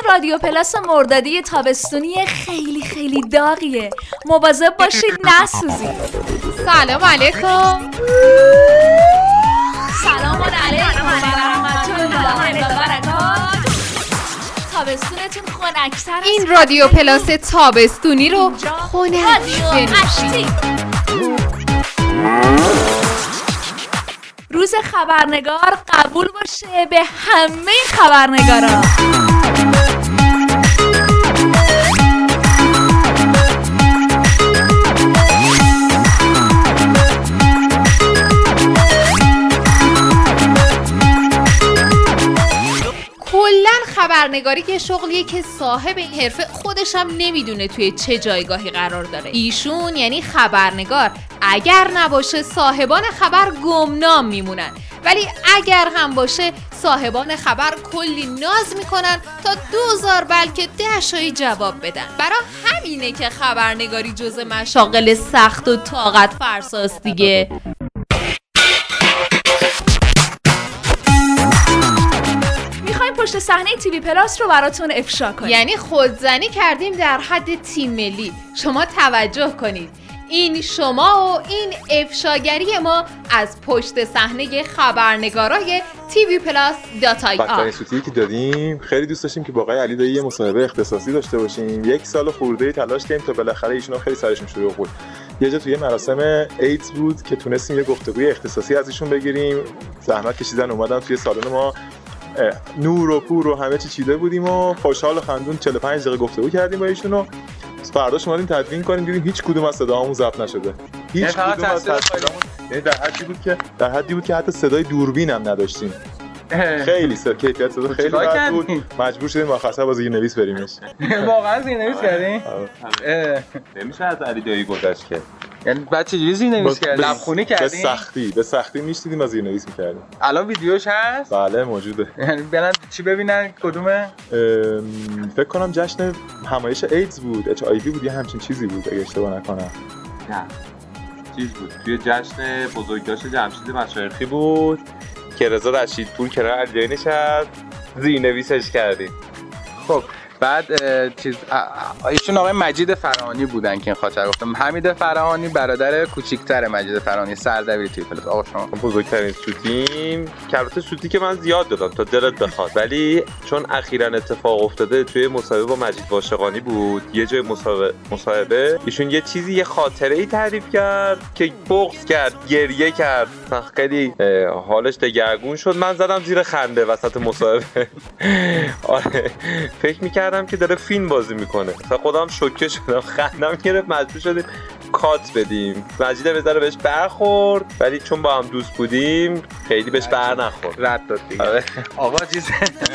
رادیو پلاس مردادی تابستونی خیلی خیلی داغیه. مواظب باشید نسوزید. سلام علیکم. سلام علیکم و رحمت الله و برکاته. تابستونتون خنک‌تر. این رادیو پلاس تابستونی رو خنک بنوشید. روز خبرنگار قبول باشه به همه خبرنگارا. کلن خبرنگاری که شغلیه که صاحب این حرفه خودش هم نمیدونه توی چه جایگاهی قرار داره. ایشون یعنی خبرنگار اگر نباشه صاحبان خبر گمنام میمونن، ولی اگر هم باشه صاحبان خبر کلی ناز میکنن تا 2000 بلکه 10 جواب بدن. برای همینه که خبرنگاری جز مشاغل سخت و طاقت فرساست دیگه. پشت صحنه تیوی پلاس رو براتون افشا کنیم. یعنی خودزنی کردیم در حد تیم ملی. شما توجه کنید، این شما و این افشاگری ما از پشت صحنه خبرنگارای تیوی پلاس .ir. بدترین سوتی که دادیم، خیلی دوست داشتیم که با آقای علی دایی یه مصاحبه اختصاصی داشته باشیم. 1 سال خورده تلاش کردیم تا بالاخره ایشون خیلی سرشون شروع بود. یه جا توی مراسم ایدز بود که تونستیم یه گفتگوی اختصاصی از ایشون بگیریم. زحمت کشیدن اومدن توی سالن ما، نور و پور و همه چی چیده بودیم و خوشحال و خندون 45 دقیقه گفتگو کردیم با ایشون و فرداش اومدیم تدوین کنیم، دیدیم هیچ کدوم از صداهامون ضبط نشده. هیچ کدوم از صداهامون، یعنی در حدی بود که حتی صدای دوربین هم نداشتیم. خیلی کیفیت صدا خیلی بد بود. مجبور شدیم آخرسر با زیرنویس بریمش. واقعا زیرنویس کردین؟ نمیشه از علی دایی گذشت که. یعنی بعد چجوری زیرنویس کردین؟ لبخونی کردین؟ به سختی میشتیدیم و زیرنویس میکردیم. الان ویدیوش هست؟ بله موجوده. یعنی برن چی ببینن؟ کدومه؟ فکر کنم جشن همایش ایدز بود، HIV بود، یه همچین چیزی بود اگه اشتباه نکنم. نه چیز بود توی جشن بزرگداشت جمشید مشایخی بود که رضا رشیدپور کنار علی نشست، زیرنویسش کردیم. خب بعد ایشون آقای مجید فرهانی بودن که این خاطر گفتم. حمید فرهانی برادر کوچیک‌تر مجید فرهانی، سردبیر تیوی پلاس. آقا شما بزرگترین سوتیم که البته سوتی که من زیاد دادم تا دلت بخواد، ولی چون اخیراً اتفاق افتاده توی مصاحبه با مجید واشقانی بود، یه جای مصاحبه ایشون یه چیزی، یه خاطره‌ای تعریف کرد که بغض کرد، گریه کرد، خیلی حالش دگرگون شد. من زدم زیر خنده وسط مصاحبه. آره فکر می‌کردم که داره فیلم بازی میکنه، خودم شوکه شدم، خندم گرفت، مجبور شدیم کات بدیم. مجید بذاره بهش برخورد، ولی چون با هم دوست بودیم خیلی بهش بر نخورد، رد داد دیگه. آقا چیز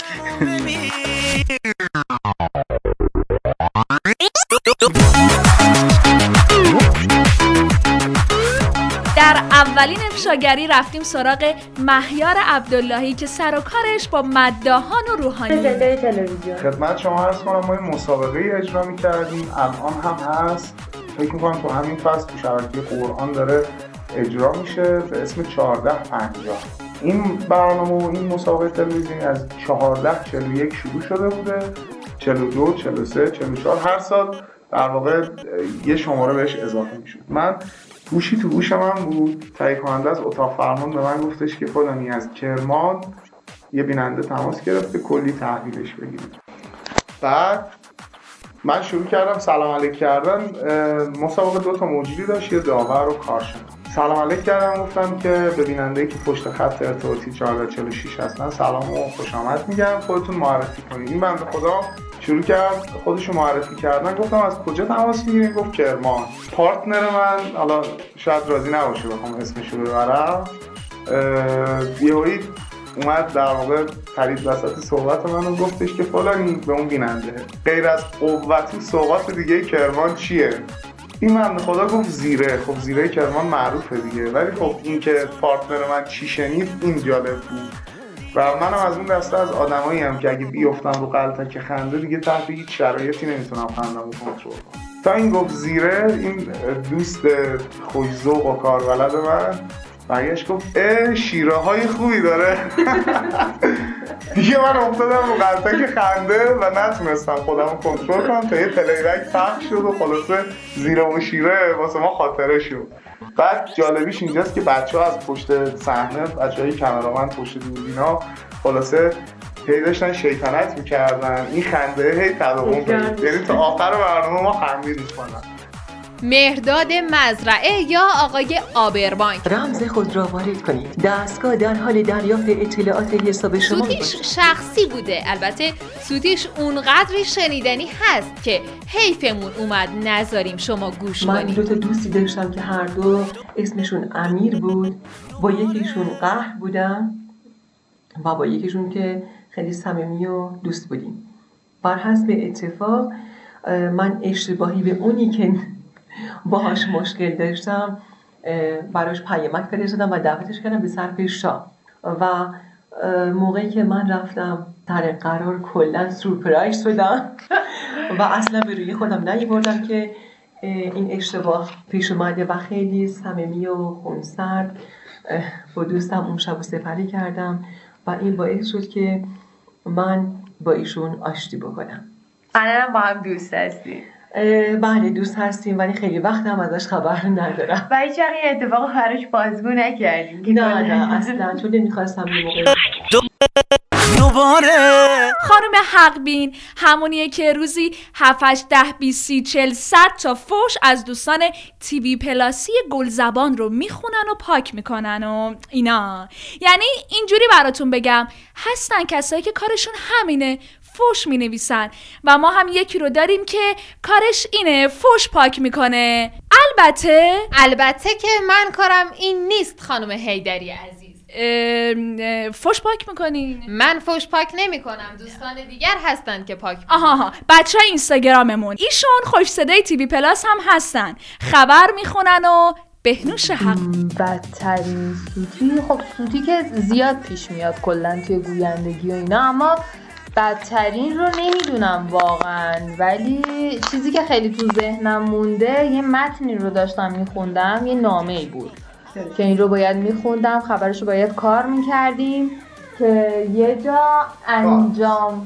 در اولین افشاگری رفتیم سراغ مهیار عبداللهی که سر و کارش با مداحان و روحانی. خدمت شما عرض کنم ما یه مسابقه اجرا می‌کردیم، الان هم هست، فکر می‌کنم تو همین فصل تو شبکه قرآن داره اجرا میشه، به اسم 1450. این برنامه و این مسابقه تلویزیونی از 1441 شروع شده بوده، 42 43 44 هر سال در واقع یه شماره بهش اضافه میشد. من گوشی تو گوش من بود، تهیه کننده از اتاق فرمان به من گفتش که فلانی از کرمان یه بیننده تماس گرفته، کلی تحویلش بگیرید. بعد من شروع کردم سلام علیک کردن. مسابقه 2 موجودی داشت، یه داور و کارشناس. سلام علیک کردم، گفتم که به بیننده‌ای که پشت خط ارتباطی 1446 هستن سلام و خوش آمد میگم، خودتون معرفی کنید. این بنده خدا شروع کرد خودشو معرفی کردن. گفتم از کجا تماس میگیرین؟ گفت کرمان. پارتنر من حالا شاید راضی نباشه بخوام اسمش رو ببرم، یهویی اومد در واقع پرید وسط صحبت منو، گفتش که فلانی به اون بیننده غیر از قوتی صحبت دیگه کرمان چیه؟ این بنده خدا گفت زیره. خب زیره کرمان معروفه دیگه، ولی خب این که پارتنر من چی شنید این جالب بود. و منم از اون دسته از آدمایی هم که اگه بیافتم رو غلطک خنده دیگه تحت هیچ شرایطی نمیتونم خندم رو کنترل کنم. تا این گفت زیره، این دوست خوش‌ذوق و کاربلد من برگشت گفت شیره های خوبی داره. دیگه من افتادم رو قلتک خنده و نتونستم خودم کنترل کنم تا یه پلی بک پخش شد و خلاصه زیره و شیره واسه ما خاطره شد. بعد جالبیش اینجاست که بچه‌ها از پشت صحنه، بچه‌های کامرامن پشت دوربینا خلاصه هی داشتن شیطنت میکردن، این خنده هی تداوم پیدا، یعنی تا آخر برنامه ما خندیدیم کنن. مهرداد مزرعه یا آقای آبربانک. رمز خود را وارد کنید. دستگاه در حال دریافت اطلاعات حساب شما سوتیش شخصی بوده، البته سوتیش اونقدری شنیدنی هست که حیفمون اومد نذاریم شما گوش من کنید. 2 دوستی داشتم که هر دو اسمشون امیر بود، با یکیشون قهر بودم و با یکیشون که خیلی صمیمی و دوست بودیم. بر حسب اتفاق من اشتباهی به اونی که باهاش مشکل داشتم براش پیامک فرستادم و دعوتش کردم به صرف شام و موقعی که من رفتم در قرار کلا سورپرایز شدم و اصلا به روی خودم نیاوردم که این اشتباه پیش اومده و خیلی صمیمی و خونسرد با دوستم اون شب سپری کردم و این باعث شد که من با ایشون آشتی بکنم. الان با هم دوست هستی؟ بله دوست هستیم ولی خیلی وقت هم ازش خبر ندارم. و هیچ وقت این اتفاق براش بازگو نکردیم؟ نه اصلا، چون نمیخواستم یه موقع خانم حقبین همونیه که روزی 7 8 10 20 30 40 100 تا فوش از دوستان تیوی پلاسی گلزبان رو میخونن و پاک میکنن و اینا. یعنی اینجوری براتون بگم هستن کسایی که کارشون همینه، فوش می نویسن و ما هم یکی رو داریم که کارش اینه، فوش پاک میکنه. البته که من کارم این نیست خانم حیدری عزیز. فوش پاک میکنین؟ من فوش پاک نمی کنم، دوستان دیگر هستن که پاک میکنن. آها بچه های اینستاگراممون ایشون خوش صدای تیوی پلاس هم هستن، خبر میخونن و بهنوش حق. بدترین سوتی، خب سوتی که زیاد پیش میاد کلا توی گویندگی و اینا، اما بدترین رو نمیدونم واقعا، ولی چیزی که خیلی تو ذهنم مونده یه متنی رو داشتم میخوندم، یه نامه‌ای بود که این رو باید میخوندم، خبرش رو باید کار میکردیم که یه جا انجام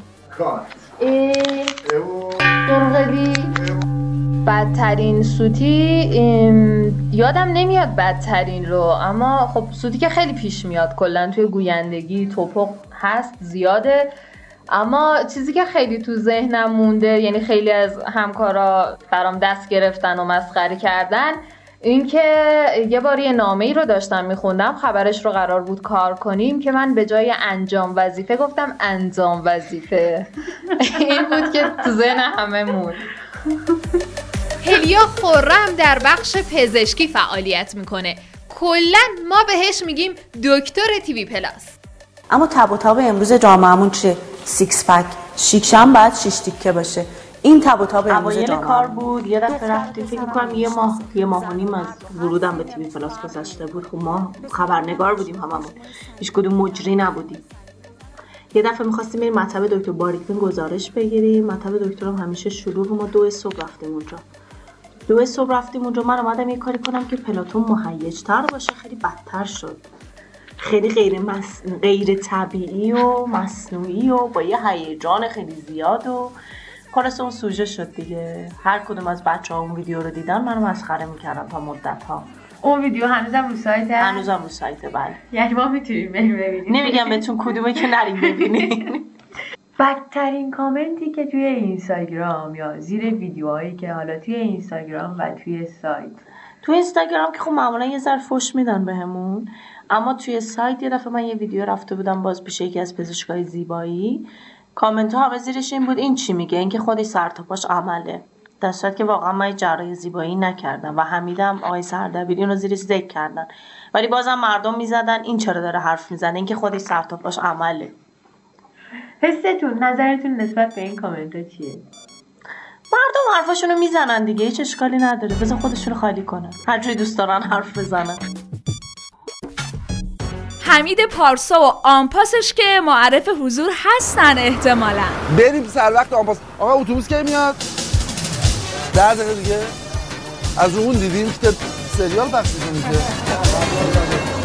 بدترین سوتی یادم نمیاد بدترین رو، اما خب سوتی که خیلی پیش میاد کلا توی گویندگی توپق هست زیاده، اما چیزی که خیلی تو ذهنم مونده، یعنی خیلی از همکارا برام دست گرفتن و مسخره کردن، این که یه بار یه نامه‌ای رو داشتم میخوندم، خبرش رو قرار بود کار کنیم که من به جای انجام وظیفه گفتم انجام وظیفه. این بود که تو ذهن همه موند. هلیا خرم در بخش پزشکی فعالیت میکنه، کلا ما بهش میگیم دکتر تیوی پلاس. اما تب و تاب امروز جامعهمون چه؟ سیکس پک شیکشم باید 6 تیکه باشه. این تب و تاب امروز جامعه کار بود، یه دفعه رفتی، فکر می‌کنم یه ماه و نیم از ورودم به تیوی پلاس گذشته بود. خب ما خبرنگار بودیم هممون، هیچ کدوم مجری نبودیم. یه دفعه می‌خواستیم بریم مطب دکتر باریک‌بین گزارش بگیریم. مطب دکترم همیشه شلوغ، ما 2 صبح رفتیم اونجا. من اومدم یه کاری کنم که پلاتون مهیج‌تر باشه، خیلی بدتر شد. خیلی غیر طبیعی و مصنوعی و با یه هیجان خیلی زیاد و خلاص اون سوژه شد دیگه. هر کدوم از بچه‌ها اون ویدیو رو دیدن منو مسخره می‌کردن تا مدت‌ها. اون ویدیو هنوزم رو سایته؟ هنوزم رو سایته، بله. یعنی ما میتونیم بریم ببینیم؟ نمیگم بهتون کدومه که نریم ببینیم. بدترین کامنتی که توی اینستاگرام یا زیر ویدیوهایی که حالا توی اینستاگرام و توی سایت، تو اینستاگرام که خب معمولا یه ذره فوش میدن بهمون، اما توی سایت یه دفعه من یه ویدیو رفته بودم باز پیش یکی از پزشکای زیبایی، کامنت ها همه زیرش این بود این چی میگه، این که خودش سر تا پاش عمله، در صورتی که واقعا من جراحی زیبایی نکردم و حمیدم آقای سردبیری اون رو زیرش ذکر کردن، ولی بازم مردم میزدن این چرا داره حرف میزنه، این که خودش سر تا پاش عمله. حستون، نظرتون نسبت به این کامنت ها چیه؟ مردم حرفاشونو میزنن دیگه، هیچ اشکالی نداره، بذار خودشونو خالی کنن، هر جوری دوست دارن حرف بزنن. حمید پارسا و آنپاسش که معرف حضور هستن احتمالاً. بریم سر وقت آنپاس. آقا اتوبوس کی میاد؟ 10 دقیقه دیگه. از اون دیدیم که سریال پخش می‌کنه که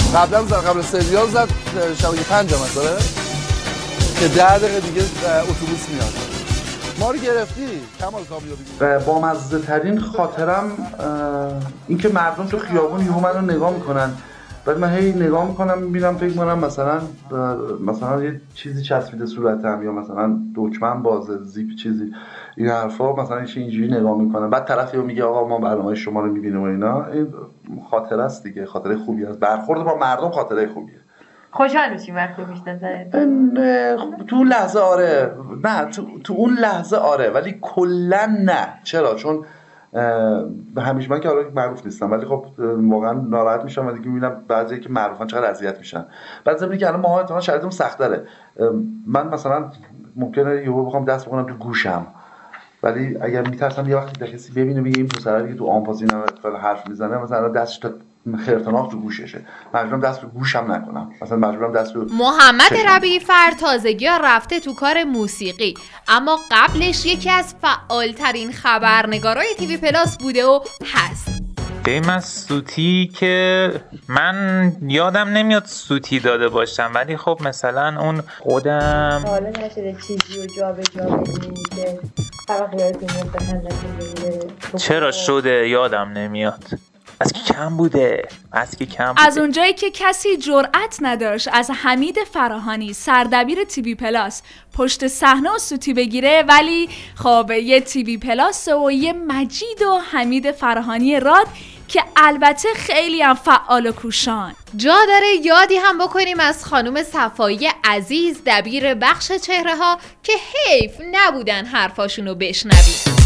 قبلا زد، قبل سریال زد شبکه 5 مثلا که 10 دقیقه دیگه اتوبوس میاد. ما رو گرفتی کمال کامیابی. با مزه ترین خاطرم اینکه مردم تو خیابون یهو منو نگاه میکنن، بعد من هی نگاه میکنم میبینم فکر میکنم مثلا یه چیزی چسبیده صورتم یا مثلا دکمه‌ام بازه، زیپ چیزی، این حرفا، مثلا اینجوری نگاه میکنم. بعد طرفی میگه آقا ما برنامه شما رو میبینیم و اینا. این خاطره است دیگه، خاطره خوبی است. برخورد با مردم خاطره خوبیه. خوشحال میشی وقتی میشناسه؟ تو اون لحظه آره، نه تو اون لحظه آره، ولی کلا نه. چرا؟ چون همیشه من که حالا معروف نیستم، ولی خب واقعا ناراحت میشم و دیگه میبینم بعضی که معروفن چقدر اذیت میشن. بعد ضمن اینکه الان ما احتمالاً شرایطمون سخت‌تره. من مثلا ممکنه یهو بخوام دست بکنم تو گوشم، ولی اگر میترسم یه وقتی کسی ببینه بگه این پسره دیگه تو آنپاسینا حرف میزنه، مثلا دستش تا خرطناق تو گوششه، مجبورم دست رو گوشم نکنم، مثلا مجبورم دست رو. محمد ربیعی فر تازگی‌ها رفته تو کار موسیقی، اما قبلش یکی از فعالترین خبرنگارای تیوی پلاس بوده و هست. من سوتی که من یادم نمیاد سوتی داده باشم، ولی خب مثلا اون خودم حالا نشده چیزی رو جا به جا بگیریم که طبق یادتون بخندتون بگیره. چرا شده یادم نمیاد. از کی کم بوده. از اونجایی که کسی جرأت نداشت از حمید فراهانی سردبیر تیوی پلاس پشت صحنه و سوتی بگیره، ولی خب یه تیوی پلاس و یه مجید و حمید فراهانی راد که البته خیلی هم فعال و کوشان. جا داره یادی هم بکنیم از خانم صفایی عزیز دبیر بخش چهره ها که حیف نبودن حرفاشونو بشنویم.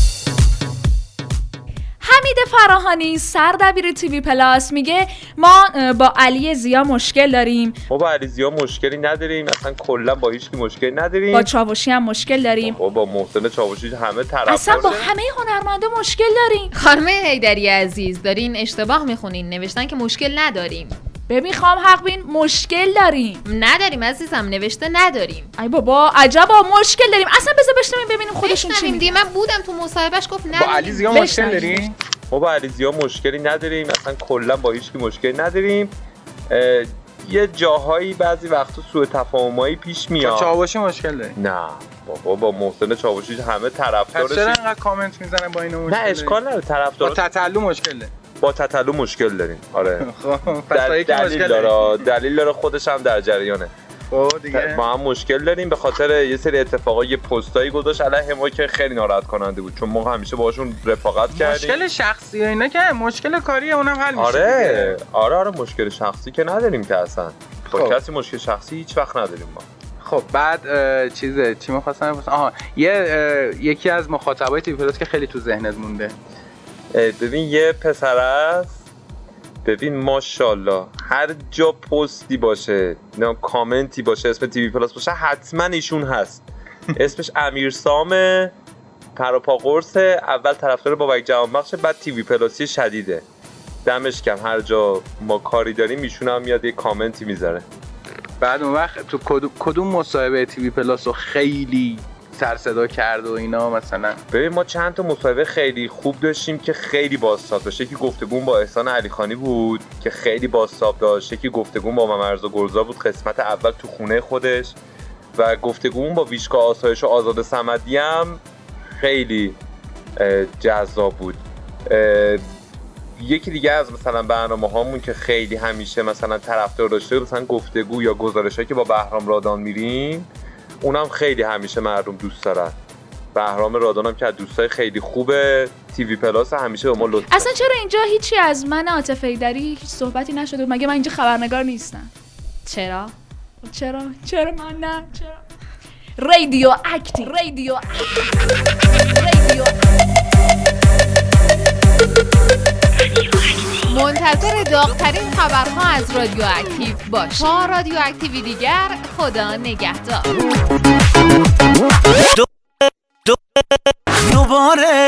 حمید فراهانی سردبیر تیوی پلاس میگه ما با علی زیا مشکل داریم. ما با علی زیا مشکلی نداریم، اصلا کلا با هیچ کی مشکلی نداریم. با چاوشی هم مشکل داریم. با محسن چاوشی همه طرفدار. اصلا با همه هنرمندا مشکل داریم. خانم حیدری عزیز دارین اشتباه میخونین، نوشتن که مشکل نداریم. ببین خواهم حق بین مشکل داریم. نداریم عزیزم، نوشته نداریم. ای بابا عجبا مشکل داریم. اصلا بذار بشنویم ببینیم خودشون چی میگن. من بودم تو مصاحبهش گفت نداریم. با علی زیا مشکل داریم؟ ما با علی زیا مشکلی نداریم، اصلا کلا با هیچ کی مشکلی نداریم. یه جاهایی بعضی وقتا سوء تفاهمایی پیش میاد. با چاوشی مشکل داریم؟ نه بابا با محسن چاوشی همه طرفدارش. چرا انقدر کامنت میزنن با اینو مشکل؟ نه اشکال نداره، طرفدار. با تتلو مشکل داریم. با تتلو مشکل داریم. آره. خب دلیل داره خودش هم در جریانه. دیگه ما هم مشکل داریم به خاطر یه سری اتفاقا، یه پستایی گذاشت علیه ما که خیلی ناراحت کننده بود، چون ما همیشه باهاشون رفاقت کردیم. مشکل شخصی و اینا که مشکل کاریه اونم حل میشه. آره مشکل شخصی که نداریم که اصلا. با کسی مشکل شخصی هیچ وقت نداریم ما. خب بعد چی می‌خواستم بپرسم؟ یکی از مخاطبای تیوی پلاس که خیلی تو ذهنت مونده. ببین یه پسر است، ببین ماشاءالله هر جا پستی باشه نه کامنتی باشه اسم تیوی پلاس باشه حتما ایشون هست. اسمش امیرسامه، پروپا قرص، اول طرفدار بابک جوانبخش، بعد تیوی پلاسی شدیده. دمش گرم، هر جا ما کاری داریم ایشون هم میاد یه کامنتی میذاره. بعد اون وقت تو کدوم مصاحبه تیوی پلاس رو خیلی سر صدا کرد و اینا مثلا؟ ببین ما چند تا مصاحبه خیلی خوب داشتیم که خیلی بازتاب داشت. یکی گفتگو با احسان علیخانی بود که خیلی بازتاب داشت، یکی گفتگو با ممرزا گلزار بود قسمت اول تو خونه خودش، و گفتگو با ویشکا آسایش و آزاد صمدی هم خیلی جذاب بود. یکی دیگه از مثلا برنامه هامون که خیلی همیشه مثلا طرفدار داشته مثلا گفتگو یا گزارشایی که با بهرام رادان میریم، اونم خیلی همیشه مردم دوست دارن. بهرام رادان هم که از دوستای خیلی خوبه تیوی پلاس، همیشه به ما لطف. اصلا چرا اینجا هیچی از من عاطف حیدری هیچ صحبتی نشده؟ مگه من اینجا خبرنگار نیستم؟ چرا من نه؟ چرا؟ رادیو اکتیو منتظر داغ‌ترین خبرها از رادیو اکتیو باش. تا رادیو اکتیوی دیگر، خدا نگهدار. دوباره